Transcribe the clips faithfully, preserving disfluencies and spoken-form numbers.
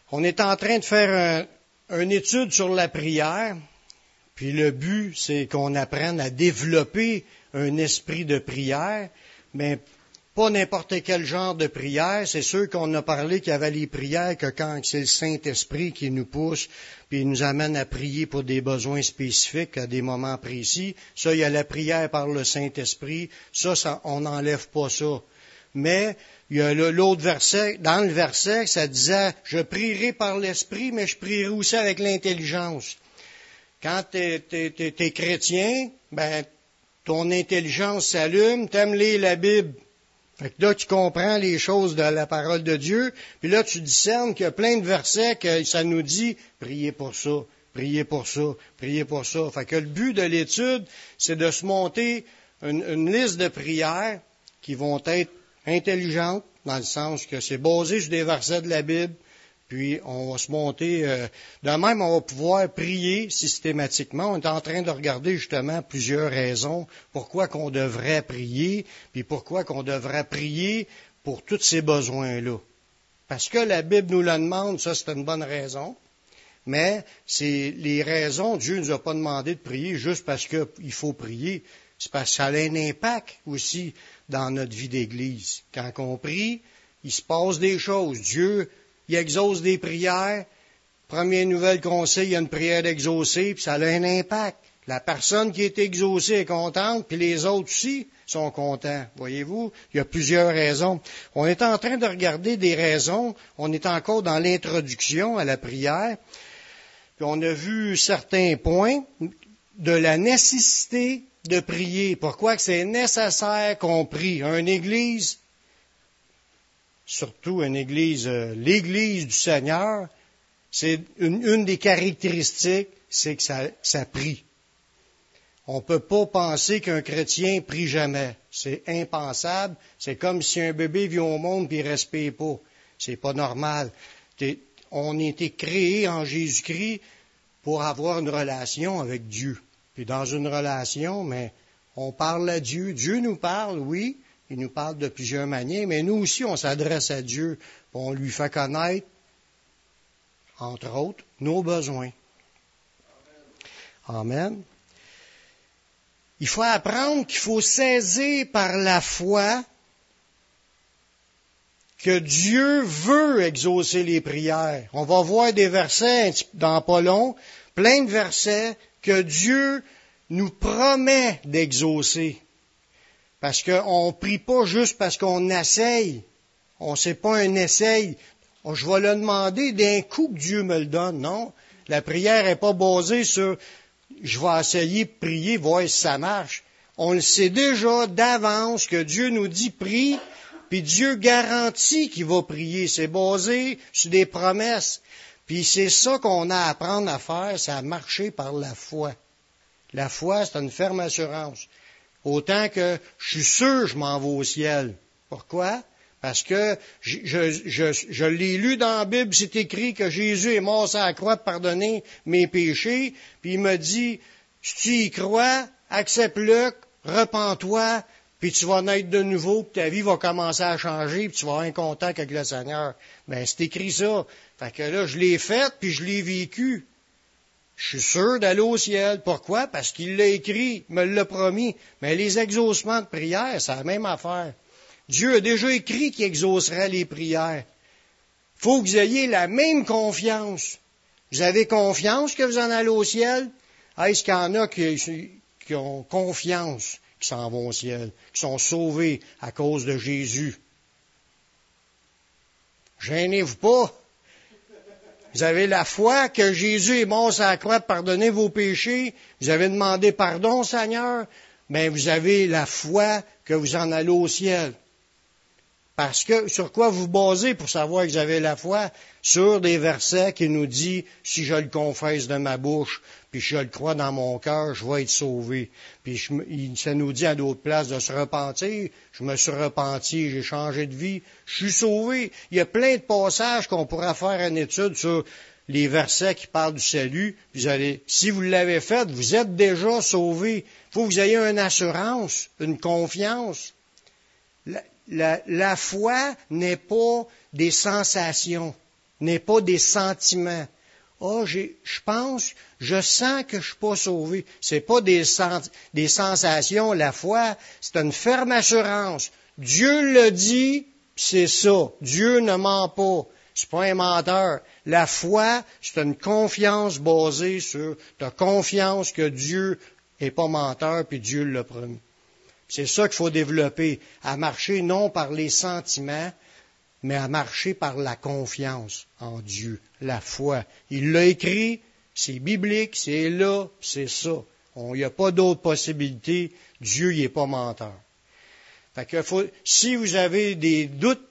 On est en train de faire un, une étude sur la prière, puis le but, c'est qu'on apprenne à développer un esprit de prière, mais pas n'importe quel genre de prière. C'est sûr qu'on a parlé qu'il y avait les prières que quand c'est le Saint-Esprit qui nous pousse, puis il nous amène à prier pour des besoins spécifiques à des moments précis. Ça, il y a la prière par le Saint-Esprit. Ça, ça on n'enlève pas ça. Mais il y a l'autre verset, dans le verset, ça disait, je prierai par l'Esprit, mais je prierai aussi avec l'intelligence. Quand t'es, t'es, t'es, t'es chrétien, ben, ton intelligence s'allume, t'aimes lire la Bible. Fait que là, tu comprends les choses de la parole de Dieu, puis là, tu discernes qu'il y a plein de versets que ça nous dit, priez pour ça, priez pour ça, priez pour ça. Fait que le but de l'étude, c'est de se monter une, une liste de prières qui vont être intelligentes, dans le sens que c'est basé sur des versets de la Bible, puis on va se monter, euh, de même on va pouvoir prier systématiquement. On est en train de regarder justement plusieurs raisons pourquoi qu'on devrait prier, puis pourquoi qu'on devrait prier pour tous ces besoins-là. Parce que la Bible nous le demande, ça c'est une bonne raison, mais c'est les raisons, Dieu ne nous a pas demandé de prier juste parce qu'il faut prier, c'est parce que ça a un impact aussi dans notre vie d'Église. Quand on prie, il se passe des choses. Dieu, il exauce des prières. Première nouvelle qu'on sait, il y a une prière exaucée, puis ça a un impact. La personne qui est exaucée est contente, puis les autres aussi sont contents. Voyez-vous, il y a plusieurs raisons. On est en train de regarder des raisons. On est encore dans l'introduction à la prière. Puis on a vu certains points de la nécessité de prier. Pourquoi que c'est nécessaire qu'on prie? Une église, surtout une église, euh, l'église du Seigneur, c'est une, une des caractéristiques, c'est que ça, ça prie. On ne peut pas penser qu'un chrétien prie jamais. C'est impensable. C'est comme si un bébé vient au monde et il ne respire pas. C'est pas normal. T'es, on a été créé en Jésus-Christ pour avoir une relation avec Dieu. Puis dans une relation, mais on parle à Dieu. Dieu nous parle, oui, il nous parle de plusieurs manières, mais nous aussi, on s'adresse à Dieu. On lui fait connaître, entre autres, nos besoins. Amen. Il faut apprendre qu'il faut saisir par la foi que Dieu veut exaucer les prières. On va voir des versets dans pas long, plein de versets que Dieu nous promet d'exaucer. Parce qu'on ne prie pas juste parce qu'on essaye. On ne sait pas un essaye. Je vais le demander d'un coup que Dieu me le donne. Non, la prière n'est pas basée sur je vais essayer de prier, voir si ça marche. On le sait déjà d'avance que Dieu nous dit prie, puis Dieu garantit qu'il va prier. C'est basé sur des promesses. Puis c'est ça qu'on a à apprendre à faire, c'est à marcher par la foi. La foi, c'est une ferme assurance. Autant que je suis sûr que je m'en vais au ciel. Pourquoi? Parce que je, je, je, je l'ai lu dans la Bible, c'est écrit que Jésus est mort sur la croix pour pardonner mes péchés, puis il me dit, si tu y crois, accepte-le, repens-toi, puis tu vas naître de nouveau, puis ta vie va commencer à changer, puis tu vas avoir un contact avec le Seigneur. Ben, c'est écrit ça. Fait que là, je l'ai fait, puis je l'ai vécu. Je suis sûr d'aller au ciel. Pourquoi? Parce qu'il l'a écrit, il me l'a promis. Mais les exaucements de prière, c'est la même affaire. Dieu a déjà écrit qu'il exaucerait les prières. Il faut que vous ayez la même confiance. Vous avez confiance que vous en allez au ciel? Est-ce qu'il y en a qui, qui ont confiance, qui s'en vont au ciel, qui sont sauvés à cause de Jésus? Gênez-vous pas. Vous avez la foi que Jésus est mort sur la croix pour pardonner vos péchés. Vous avez demandé pardon, Seigneur. Mais vous avez la foi que vous en allez au ciel. Parce que, sur quoi vous basez pour savoir que vous avez la foi? Sur des versets qui nous disent, si je le confesse de ma bouche, puis je le crois dans mon cœur, je vais être sauvé. Puis je, ça nous dit à d'autres places de se repentir. Je me suis repenti, j'ai changé de vie, je suis sauvé. Il y a plein de passages qu'on pourra faire une étude sur les versets qui parlent du salut. Vous allez, si vous l'avez fait, vous êtes déjà sauvé. Il faut que vous ayez une assurance, une confiance. La, la, la foi n'est pas des sensations. n'est pas des sentiments. Oh, j'ai, je pense, je sens que je suis pas sauvé. C'est pas des, sens, des sensations, la foi, c'est une ferme assurance. Dieu le dit, c'est ça. Dieu ne ment pas. C'est pas un menteur. La foi, c'est une confiance basée sur, ta confiance que Dieu est pas menteur, puis Dieu l'a promis. C'est ça qu'il faut développer, à marcher non par les sentiments, mais à marcher par la confiance en Dieu, la foi. Il l'a écrit, c'est biblique, c'est là, c'est ça. Il n'y a pas d'autre possibilité. Dieu, il n'est pas menteur. Fait que faut, si vous avez des doutes,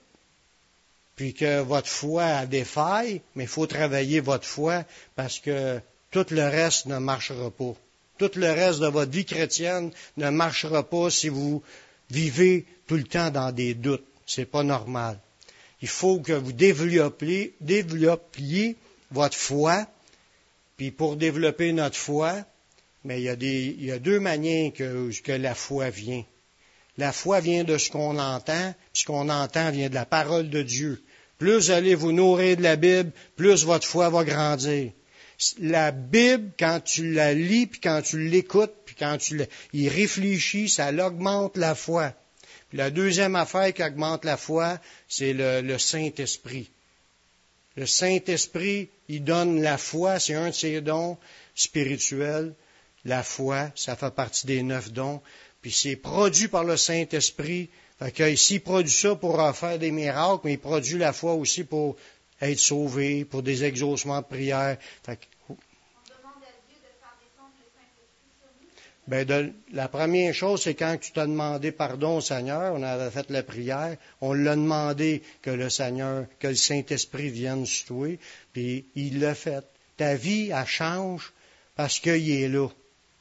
puis que votre foi a des failles, mais il faut travailler votre foi parce que tout le reste ne marchera pas. Tout le reste de votre vie chrétienne ne marchera pas si vous vivez tout le temps dans des doutes. C'est pas normal. Il faut que vous développiez, développiez votre foi. Puis pour développer notre foi, mais il y a des, il y a deux manières que, que la foi vient. La foi vient de ce qu'on entend, puis ce qu'on entend vient de la parole de Dieu. Plus allez vous nourrir de la Bible, plus votre foi va grandir. La Bible, quand tu la lis, puis quand tu l'écoutes, puis quand tu y réfléchis, ça augmente la foi. Puis la deuxième affaire qui augmente la foi, c'est le, le Saint-Esprit. Le Saint-Esprit, il donne la foi, c'est un de ses dons spirituels. La foi, ça fait partie des neuf dons. Puis c'est produit par le Saint-Esprit. Fait que s'il produit ça pour faire des miracles, mais il produit la foi aussi pour être sauvé, pour des exaucements de prière. Fait que, On demande à Dieu de faire descendre le Saint-Esprit sur nous. ben de, la première chose, c'est quand tu t'as demandé pardon au Seigneur, on avait fait la prière, on l'a demandé que le Seigneur, que le Saint-Esprit vienne sur toi, puis il l'a fait. Ta vie, elle change parce qu'il est là.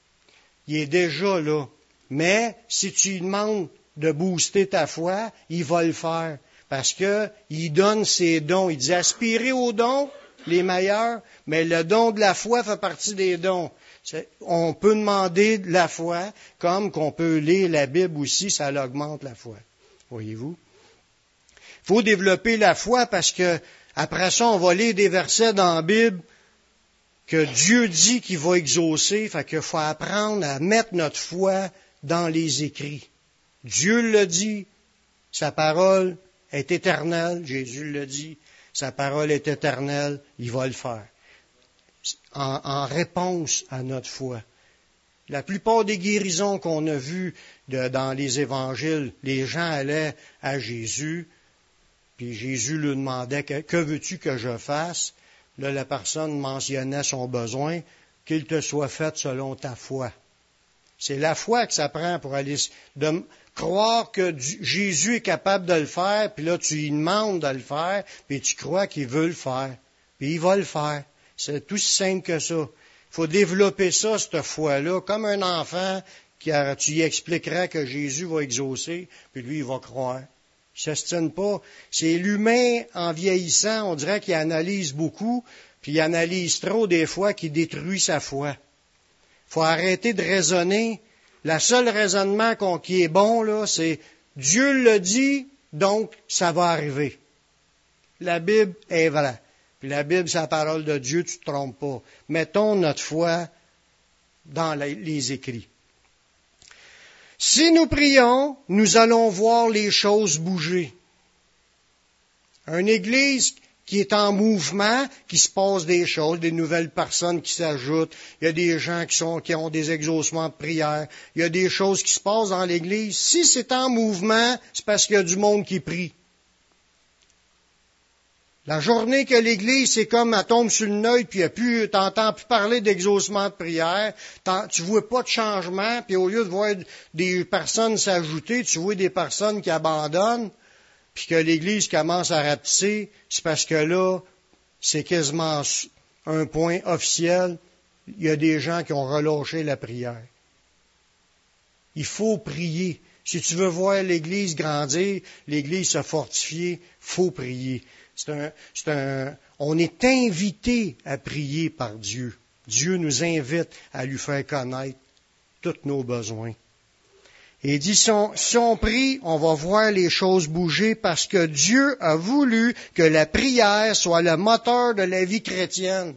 Il est déjà là. Mais si tu lui demandes de booster ta foi, il va le faire. Parce que il donne ses dons. Il dit aspirez aux dons, les meilleurs, mais le don de la foi fait partie des dons. C'est, on peut demander de la foi, comme qu'on peut lire la Bible aussi, ça augmente la foi. Voyez-vous? Il faut développer la foi parce que après ça, on va lire des versets dans la Bible que Dieu dit qu'il va exaucer. Fait qu'il faut apprendre à mettre notre foi dans les écrits. Dieu le dit, sa parole est éternelle, Jésus le dit, sa parole est éternelle, il va le faire. En, en réponse à notre foi. La plupart des guérisons qu'on a vues de, dans les évangiles, les gens allaient à Jésus, puis Jésus lui demandait que, que veux-tu que je fasse? Là, la personne mentionnait son besoin, qu'il te soit fait selon ta foi. C'est la foi que ça prend pour aller de croire que Jésus est capable de le faire, puis là tu lui demandes de le faire, puis tu crois qu'il veut le faire, puis il va le faire. C'est tout si simple que ça. Il faut développer ça, cette foi-là, comme un enfant qui a, tu lui expliqueras que Jésus va exaucer, puis lui il va croire. Il ne s'estime pas. C'est l'humain en vieillissant, on dirait qu'il analyse beaucoup, puis il analyse trop des fois, qui détruit sa foi. Il faut arrêter de raisonner. Le seul raisonnement qu'on, qui est bon, là, c'est Dieu le dit, donc ça va arriver. La Bible est vraie. Puis la Bible, c'est la parole de Dieu, tu ne te trompes pas. Mettons notre foi dans les écrits. Si nous prions, nous allons voir les choses bouger. Une église qui est en mouvement, qui se passe des choses, des nouvelles personnes qui s'ajoutent, il y a des gens qui, sont, qui ont des exaucements de prière, il y a des choses qui se passent dans l'église. Si c'est en mouvement, c'est parce qu'il y a du monde qui prie. La journée que l'église, c'est comme elle tombe sur le neuil, puis il y a plus, t'entends plus parler d'exaucement de prière, tu vois pas de changement, puis au lieu de voir des personnes s'ajouter, tu vois des personnes qui abandonnent, puis que l'Église commence à rapetisser, c'est parce que là, c'est quasiment un point officiel. Il y a des gens qui ont relâché la prière. Il faut prier. Si tu veux voir l'Église grandir, l'Église se fortifier, il faut prier. C'est un, c'est un, on est invité à prier par Dieu. Dieu nous invite à lui faire connaître tous nos besoins. Et il dit, si on, si on prie, on va voir les choses bouger parce que Dieu a voulu que la prière soit le moteur de la vie chrétienne.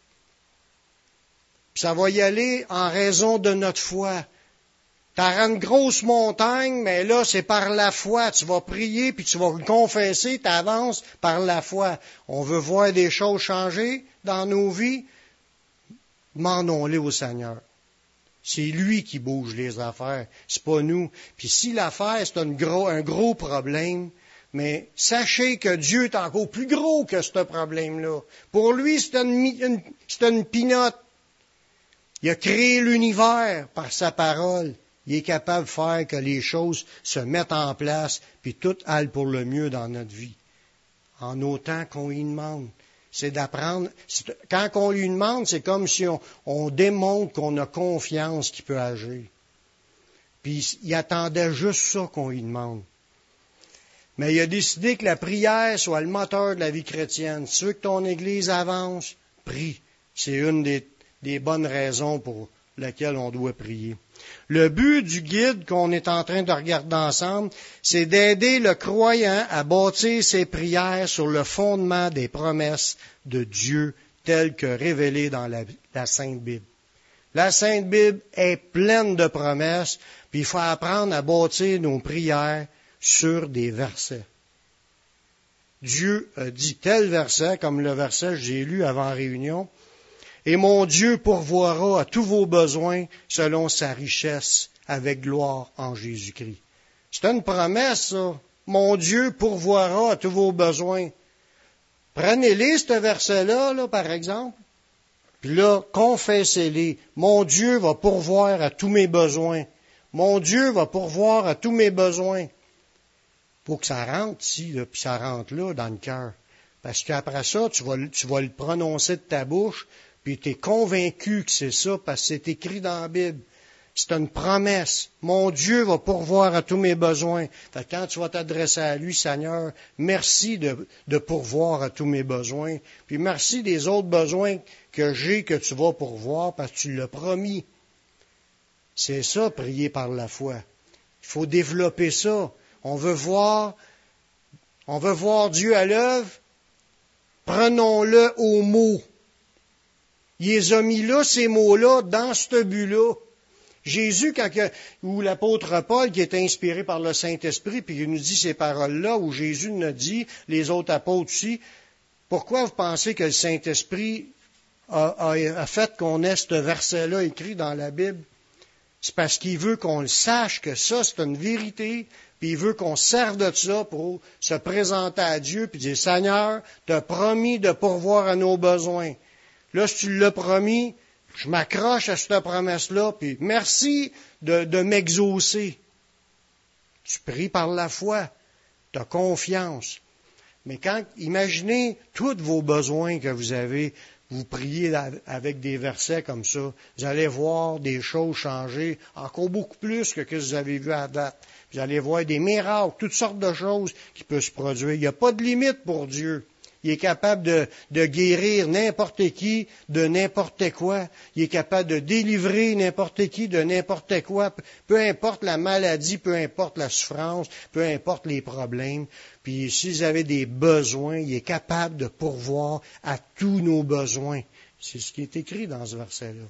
Puis ça va y aller en raison de notre foi. T'as une grosse montagne, mais là, c'est par la foi. Tu vas prier, puis tu vas confesser, tu avances par la foi. On veut voir des choses changer dans nos vies. Demandons-les au Seigneur. C'est lui qui bouge les affaires, c'est pas nous. Puis si l'affaire, c'est un gros, un gros problème, mais sachez que Dieu est encore plus gros que ce problème-là. Pour lui, c'est une, une, c'est une pinotte. Il a créé l'univers par sa parole. Il est capable de faire que les choses se mettent en place, puis tout aille pour le mieux dans notre vie. En autant qu'on y demande. C'est d'apprendre. C'est, quand on lui demande, c'est comme si on, on démontre qu'on a confiance qu'il peut agir. Puis il attendait juste ça qu'on lui demande. Mais il a décidé que la prière soit le moteur de la vie chrétienne. Si tu veux que ton Église avance, prie. C'est une des, des bonnes raisons pour lesquelles on doit prier. Le but du guide qu'on est en train de regarder ensemble, c'est d'aider le croyant à bâtir ses prières sur le fondement des promesses de Dieu telles que révélées dans la, la Sainte Bible. La Sainte Bible est pleine de promesses, puis il faut apprendre à bâtir nos prières sur des versets. Dieu a dit tel verset, comme le verset que j'ai lu avant la réunion, et mon Dieu pourvoira à tous vos besoins selon sa richesse avec gloire en Jésus-Christ. C'est une promesse, ça. Mon Dieu pourvoira à tous vos besoins. Prenez-les, ce verset-là, là, par exemple, puis là, confessez-les. Mon Dieu va pourvoir à tous mes besoins. Mon Dieu va pourvoir à tous mes besoins. Faut que ça rentre ici, là, puis ça rentre là, dans le cœur. Parce qu'après ça, tu vas, tu vas le prononcer de ta bouche, puis tu es convaincu que c'est ça, parce que c'est écrit dans la Bible. C'est une promesse. Mon Dieu va pourvoir à tous mes besoins. Fait que quand tu vas t'adresser à lui, Seigneur, merci de, de pourvoir à tous mes besoins. Puis merci des autres besoins que j'ai que tu vas pourvoir, parce que tu l'as promis. C'est ça, prier par la foi. Il faut développer ça. On veut voir, on veut voir Dieu à l'œuvre. Prenons-le au mot. Il les a mis là, ces mots-là, dans ce but-là. Jésus, quand que, ou l'apôtre Paul, qui est inspiré par le Saint-Esprit, puis il nous dit ces paroles-là, où Jésus nous a dit, les autres apôtres aussi, pourquoi vous pensez que le Saint-Esprit a, a, a fait qu'on ait ce verset-là écrit dans la Bible? C'est parce qu'il veut qu'on le sache que ça, c'est une vérité, puis il veut qu'on serve de ça pour se présenter à Dieu, puis dire, Seigneur, t'as promis de pourvoir à nos besoins. Là, si tu l'as promis, je m'accroche à cette promesse-là, puis merci de, de m'exaucer. Tu pries par la foi, tu as confiance. Mais quand, imaginez tous vos besoins que vous avez, vous priez avec des versets comme ça, vous allez voir des choses changer, encore beaucoup plus que ce que vous avez vu à date. Vous allez voir des miracles, toutes sortes de choses qui peuvent se produire. Il n'y a pas de limite pour Dieu. Il est capable de, de guérir n'importe qui de n'importe quoi. Il est capable de délivrer n'importe qui de n'importe quoi. Peu importe la maladie, peu importe la souffrance, peu importe les problèmes. Puis si vous avez des besoins, il est capable de pourvoir à tous nos besoins. C'est ce qui est écrit dans ce verset-là.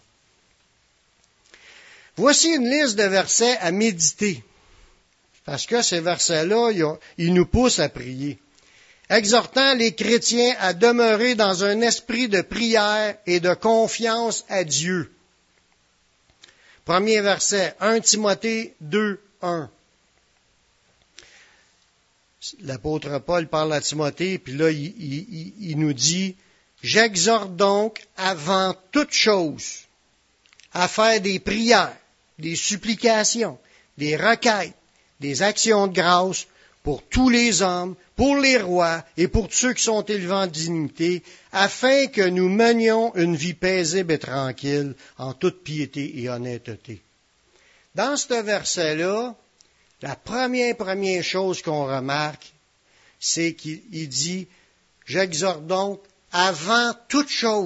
Voici une liste de versets à méditer. Parce que ces versets-là, ils nous poussent à prier. Exhortant les chrétiens à demeurer dans un esprit de prière et de confiance à Dieu. Premier verset, premier Timothée deux, un. L'apôtre Paul parle à Timothée, puis là, il, il, il nous dit, « J'exhorte donc avant toute chose à faire des prières, des supplications, des requêtes, des actions de grâce pour tous les hommes, pour les rois et pour ceux qui sont élevés en dignité, afin que nous menions une vie paisible et tranquille en toute piété et honnêteté. » Dans ce verset-là, la première, première chose qu'on remarque, c'est qu'il dit, « J'exhorte donc avant toute chose. »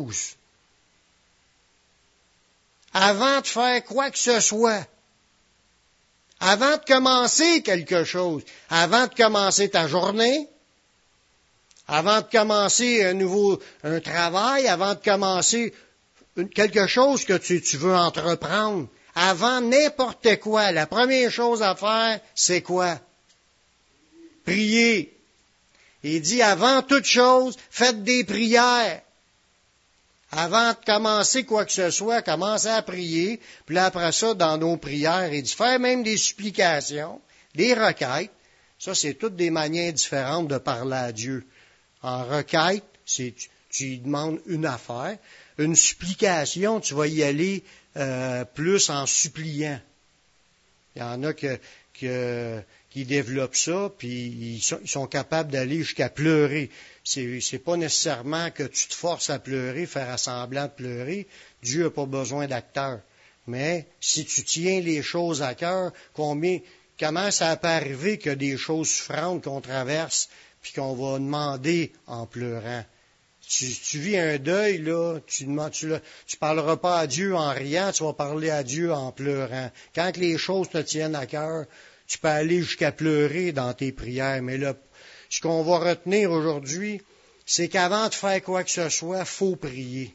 Avant de faire quoi que ce soit. Avant de commencer quelque chose, avant de commencer ta journée, avant de commencer un nouveau un travail, avant de commencer une, quelque chose que tu, tu veux entreprendre, avant n'importe quoi, la première chose à faire, c'est quoi? Prier. Il dit, avant toute chose, faites des prières. Avant de commencer quoi que ce soit, commencez à prier. Puis là, après ça, dans nos prières, il dit, faire même des supplications, des requêtes. Ça, c'est toutes des manières différentes de parler à Dieu. En requête, c'est, tu, tu lui demandes une affaire. Une supplication, tu vas y aller euh, plus en suppliant. Il y en a que, que, qui développent ça, puis ils sont, ils sont capables d'aller jusqu'à pleurer. C'est, c'est pas nécessairement que tu te forces à pleurer, faire semblant de pleurer. Dieu n'a pas besoin d'acteurs. Mais si tu tiens les choses à cœur, combien, comment ça peut arriver qu'il y a des choses souffrantes qu'on traverse, puis qu'on va demander en pleurant? Tu, tu vis un deuil, là, tu demandes, tu, tu parleras pas à Dieu en riant, tu vas parler à Dieu en pleurant. Quand les choses te tiennent à cœur, tu peux aller jusqu'à pleurer dans tes prières. Mais là, ce qu'on va retenir aujourd'hui, c'est qu'avant de faire quoi que ce soit, faut prier.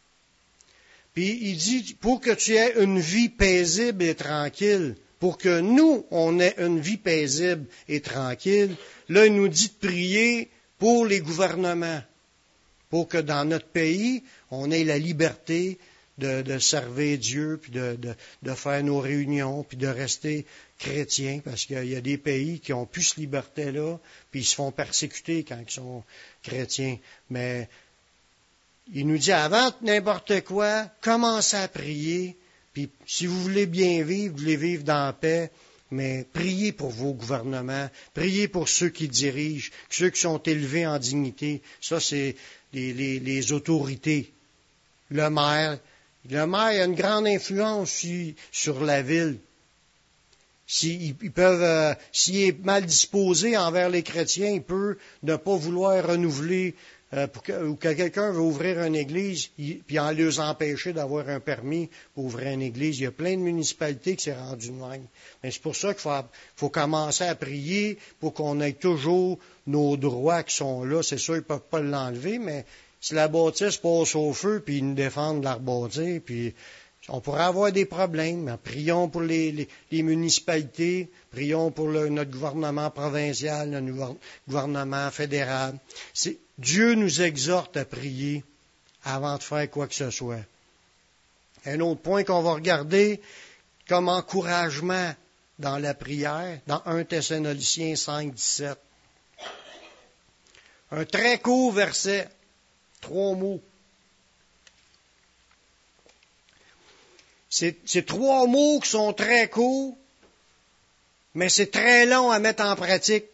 Puis il dit, pour que tu aies une vie paisible et tranquille, pour que nous, on ait une vie paisible et tranquille, là, il nous dit de prier pour les gouvernements, pour que dans notre pays, on ait la liberté de, de servir Dieu, puis de, de, de faire nos réunions, puis de rester chrétiens, parce qu'il y a des pays qui ont plus cette liberté-là, puis ils se font persécuter quand ils sont chrétiens. Mais il nous dit, avant n'importe quoi, commencez à prier, puis si vous voulez bien vivre, vous voulez vivre dans la paix, mais priez pour vos gouvernements, priez pour ceux qui dirigent, ceux qui sont élevés en dignité. Ça, c'est les, les, les autorités. Le maire, le maire a une grande influence sur, sur la ville. S'ils ils peuvent, euh, s'il est mal disposé envers les chrétiens, il peut ne pas vouloir renouveler, euh, pour que, ou que quelqu'un veut ouvrir une église, il, puis en les empêcher d'avoir un permis pour ouvrir une église. Il y a plein de municipalités qui s'est rendu de même. Mais c'est pour ça qu'il faut, faut commencer à prier pour qu'on ait toujours nos droits qui sont là. C'est sûr, ils ne peuvent pas l'enlever, mais si la bâtisse passe au feu, puis ils nous défendent de la rebâtir, puis on pourrait avoir des problèmes. Prions pour les, les, les municipalités, prions pour le, notre gouvernement provincial, notre gouvernement fédéral. C'est, Dieu nous exhorte à prier avant de faire quoi que ce soit. Un autre point qu'on va regarder comme encouragement dans la prière, dans un Thessaloniciens cinq, dix-sept. Un très court verset, trois mots. C'est, c'est trois mots qui sont très courts, mais c'est très long à mettre en pratique.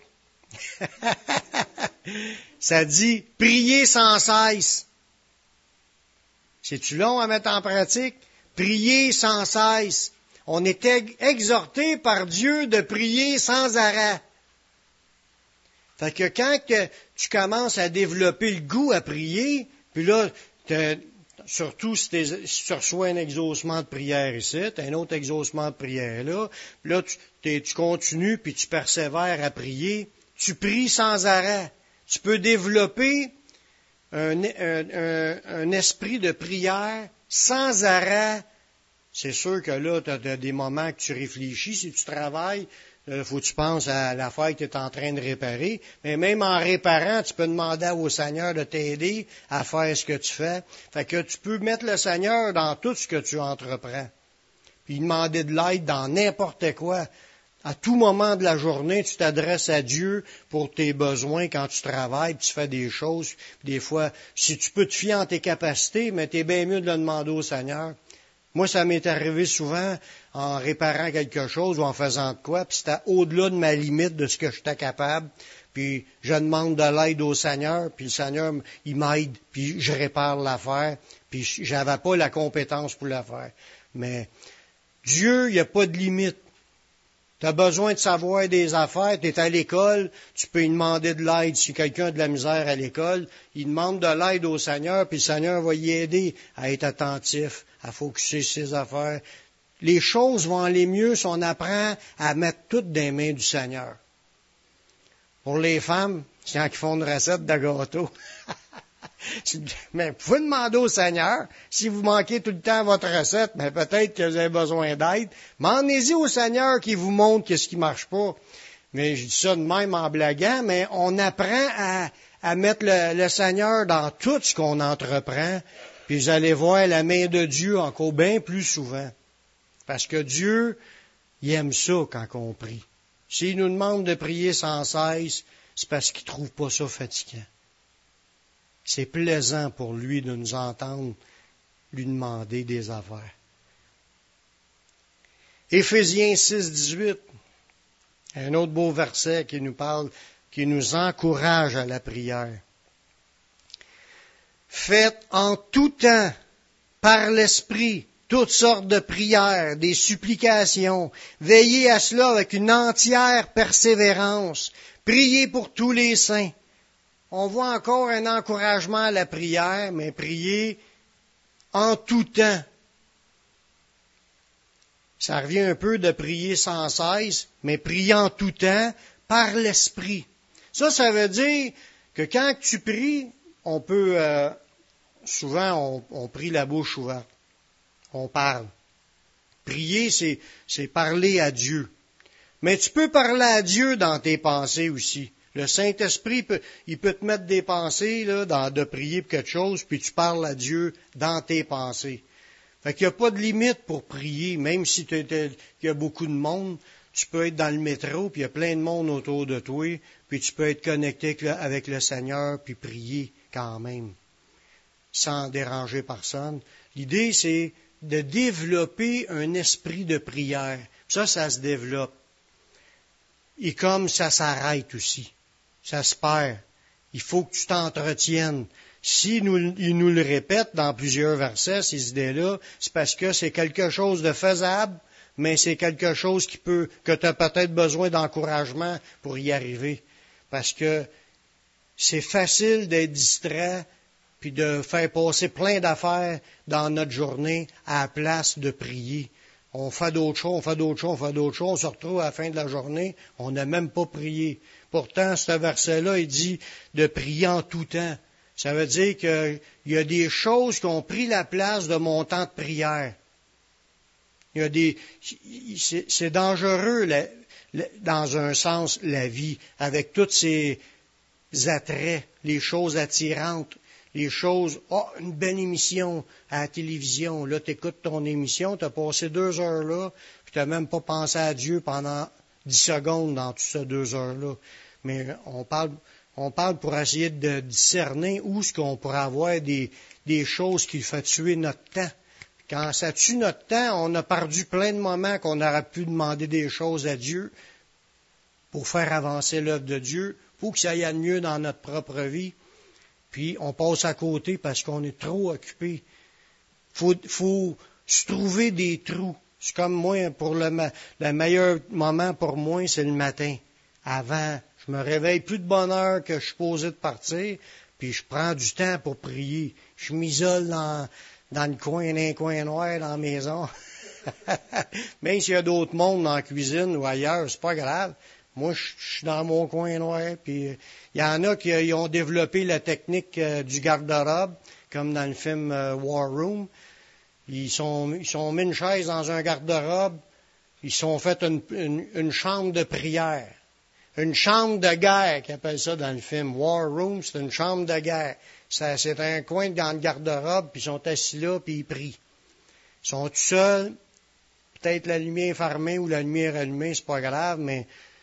Ça dit « prier sans cesse ». C'est-tu long à mettre en pratique? Prier sans cesse. On est exhorté par Dieu de prier sans arrêt. Fait que quand que tu commences à développer le goût à prier, puis là, surtout si, si tu reçois un exaucement de prière ici, tu as un autre exaucement de prière là, puis là, tu, tu continues, puis tu persévères à prier, tu pries sans arrêt. Tu peux développer un, un, un, un esprit de prière sans arrêt. C'est sûr que là, tu as des moments que tu réfléchis, si tu travailles, il faut que tu penses à l'affaire que tu es en train de réparer. Mais même en réparant, tu peux demander au Seigneur de t'aider à faire ce que tu fais. Fait que tu peux mettre le Seigneur dans tout ce que tu entreprends. Puis demander de l'aide dans n'importe quoi. À tout moment de la journée, tu t'adresses à Dieu pour tes besoins quand tu travailles, tu fais des choses. Des fois, si tu peux te fier en tes capacités, mais t'es bien mieux de le demander au Seigneur. Moi, ça m'est arrivé souvent en réparant quelque chose ou en faisant de quoi, puis c'était au-delà de ma limite de ce que j'étais capable. Puis je demande de l'aide au Seigneur, puis le Seigneur, il m'aide, puis je répare l'affaire, puis j'avais pas la compétence pour la faire. Mais Dieu, il n'y a pas de limite. Tu as besoin de savoir des affaires, tu es à l'école, tu peux lui demander de l'aide. Si quelqu'un a de la misère à l'école, il demande de l'aide au Seigneur, puis le Seigneur va y aider à être attentif, à focusser sur ses affaires. les choses vont aller mieux si on apprend à mettre toutes dans les mains du Seigneur. Pour les femmes, c'est quand ils font une recette de gâteau. Mais vous pouvez demander au Seigneur, si vous manquez tout le temps votre recette, mais peut-être que vous avez besoin d'aide. Demandez-y au Seigneur qui vous montre qu'est-ce qui marche pas. Mais je dis ça de même en blaguant, mais on apprend à, à mettre le, le Seigneur dans tout ce qu'on entreprend, puis vous allez voir la main de Dieu encore bien plus souvent. Parce que Dieu, il aime ça quand on prie. S'il nous demande de prier sans cesse, c'est parce qu'il ne trouve pas ça fatigant. C'est plaisant pour lui de nous entendre lui demander des affaires. Éphésiens six, dix-huit, un autre beau verset qui nous parle, qui nous encourage à la prière. Faites en tout temps, par l'Esprit, toutes sortes de prières, des supplications. Veillez à cela avec une entière persévérance. Priez pour tous les saints. On voit encore un encouragement à la prière, mais priez en tout temps. Ça revient un peu de prier sans cesse, mais prier en tout temps par l'Esprit. Ça, ça veut dire que quand tu pries, on peut, euh, souvent, on, on prie la bouche ouverte. On parle. Prier, c'est, c'est parler à Dieu. Mais tu peux parler à Dieu dans tes pensées aussi. Le Saint-Esprit, peut, il peut te mettre des pensées, là, dans, de prier pour quelque chose, puis tu parles à Dieu dans tes pensées. Fait qu'il n'y a pas de limite pour prier, même si il y a beaucoup de monde. Tu peux être dans le métro, puis il y a plein de monde autour de toi, puis tu peux être connecté avec le, avec le Seigneur, puis prier quand même, sans déranger personne. L'idée, c'est de développer un esprit de prière. Ça, ça se développe. Et comme ça s'arrête aussi, ça se perd. Il faut que tu t'entretiennes. Si nous, il nous le répète dans plusieurs versets, ces idées-là, c'est parce que c'est quelque chose de faisable, mais c'est quelque chose qui peut, que tu as peut-être besoin d'encouragement pour y arriver. Parce que c'est facile d'être distrait puis de faire passer plein d'affaires dans notre journée à la place de prier. On fait d'autres choses, on fait d'autres choses, on fait d'autres choses, on se retrouve à la fin de la journée, on n'a même pas prié. Pourtant, ce verset-là, il dit de prier en tout temps. Ça veut dire qu'il y a des choses qui ont pris la place de mon temps de prière. Il y a des, c'est, c'est dangereux, la, la, dans un sens, la vie, avec tous ces attraits, les choses attirantes. Les choses, oh, une belle émission à la télévision. Là, tu écoutes ton émission, tu as passé deux heures là, puis tu n'as même pas pensé à Dieu pendant dix secondes dans toutes ces deux heures-là. Mais on parle, on parle pour essayer de discerner où est-ce qu'on pourrait avoir des, des choses qui font tuer notre temps. Quand ça tue notre temps, on a perdu plein de moments qu'on aurait pu demander des choses à Dieu pour faire avancer l'œuvre de Dieu, pour que ça aille mieux dans notre propre vie. Puis on passe à côté parce qu'on est trop occupé. Faut, faut se trouver des trous. C'est comme moi, pour le, le meilleur moment pour moi, c'est le matin. Avant, je me réveille plus de bonne heure que je suis posé de partir, puis je prends du temps pour prier. Je m'isole dans, dans le coin, dans un coin noir dans la maison. Même s'il y a d'autres mondes dans la cuisine ou ailleurs, c'est pas grave. Moi, je suis dans mon coin noir, puis il y en a qui ils ont développé la technique euh, du garde-robe, comme dans le film euh, War Room. Ils sont, ils sont mis une chaise dans un garde-robe, ils sont fait une, une, une chambre de prière, une chambre de guerre, qu'ils appellent ça dans le film War Room, c'est une chambre de guerre. Ça, c'est un coin dans le garde-robe, puis ils sont assis là, puis ils prient. Ils sont tout seuls, peut-être la lumière fermée ou la lumière allumée, c'est pas grave, mais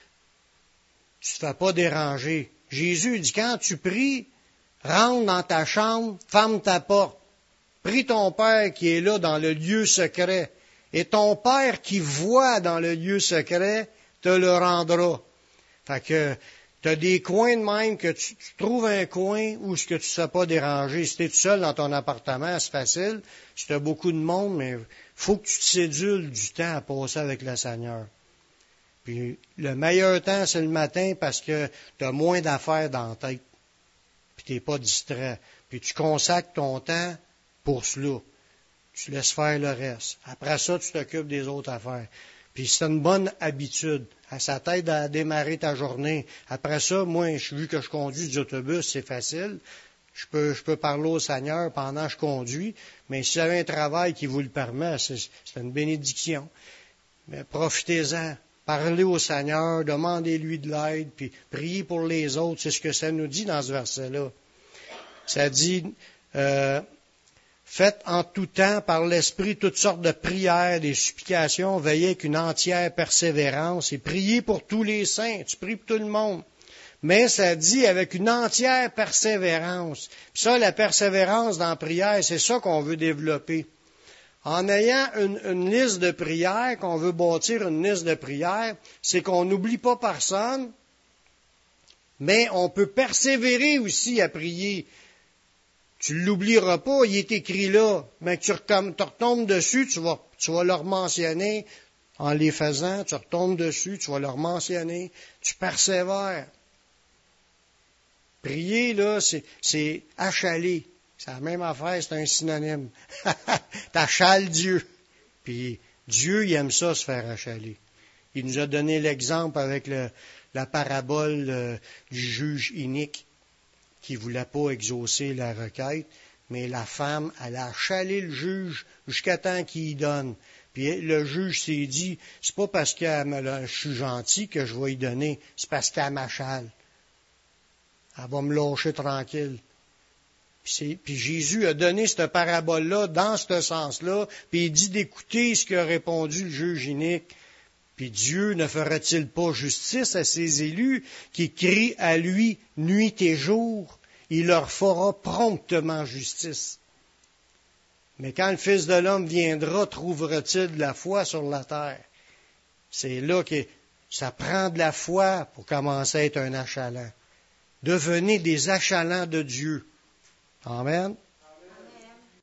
tu ne te fais pas déranger. Jésus dit, quand tu pries, rentre dans ta chambre, ferme ta porte. Prie ton Père qui est là dans le lieu secret. Et ton Père qui voit dans le lieu secret te le rendra. Fait que tu as des coins de même que tu, tu trouves un coin où ce que tu ne te fais pas déranger. Si tu es tout seul dans ton appartement, c'est facile. Si tu as beaucoup de monde, mais il faut que tu te sédules du temps à passer avec le Seigneur. Puis le meilleur temps, c'est le matin parce que tu as moins d'affaires dans la tête. Puis tu n'es pas distrait. Puis tu consacres ton temps pour cela. Tu laisses faire le reste. Après ça, tu t'occupes des autres affaires. Puis c'est une bonne habitude. Ça t'aide à démarrer ta journée. Après ça, moi, vu que je conduis du autobus, c'est facile. Je peux, je peux parler au Seigneur pendant que je conduis. Mais si vous avez un travail qui vous le permet, c'est, c'est une bénédiction. Mais profitez-en. Parlez au Seigneur, demandez-lui de l'aide, puis priez pour les autres. C'est ce que ça nous dit dans ce verset-là. Ça dit... Euh, Faites en tout temps par l'Esprit toutes sortes de prières, des supplications, veillez avec une entière persévérance et priez pour tous les saints. Tu pries pour tout le monde. Mais ça dit avec une entière persévérance. Puis ça, la persévérance dans la prière, c'est ça qu'on veut développer. En ayant une, une liste de prières, qu'on veut bâtir une liste de prières, c'est qu'on n'oublie pas personne, mais on peut persévérer aussi à prier. Tu ne l'oublieras pas, il est écrit là, mais tu retombes dessus, tu vas, tu vas leur mentionner en les faisant, tu retombes dessus, tu vas leur mentionner, tu persévères. Prier, là, c'est, c'est achaler. C'est la même affaire, c'est un synonyme. T'achales Dieu. Puis Dieu, il aime ça, se faire achaler. Il nous a donné l'exemple avec le, la parabole euh, du juge inique, qui ne voulait pas exaucer la requête, mais la femme, elle a achalé le juge jusqu'à temps qu'il y donne. Puis le juge s'est dit, c'est pas parce que je suis gentil que je vais y donner, c'est parce qu'elle m'achale. Elle va me lâcher tranquille. Puis, c'est, puis Jésus a donné cette parabole-là dans ce sens-là, puis il dit d'écouter ce qu'a répondu le juge inique. Puis Dieu ne fera-t-il pas justice à ses élus qui crient à lui nuit et jour? Il leur fera promptement justice. Mais quand le Fils de l'homme viendra, trouvera-t-il de la foi sur la terre? C'est là que ça prend de la foi pour commencer à être un achalant. Devenez des achalants de Dieu. Amen.